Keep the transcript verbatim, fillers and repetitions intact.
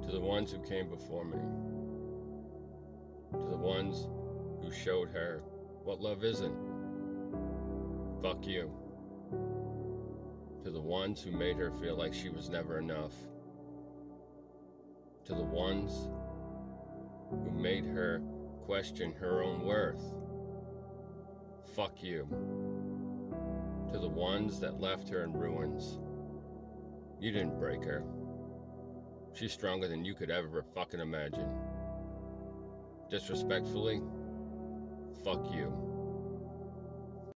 To the ones who came before me. To the ones who showed her what love isn't. Fuck you. To the ones who made her feel like she was never enough. To the ones who made her question her own worth. Fuck you. To the ones that left her in ruins. You didn't break her. She's stronger than you could ever fucking imagine. Disrespectfully, fuck you.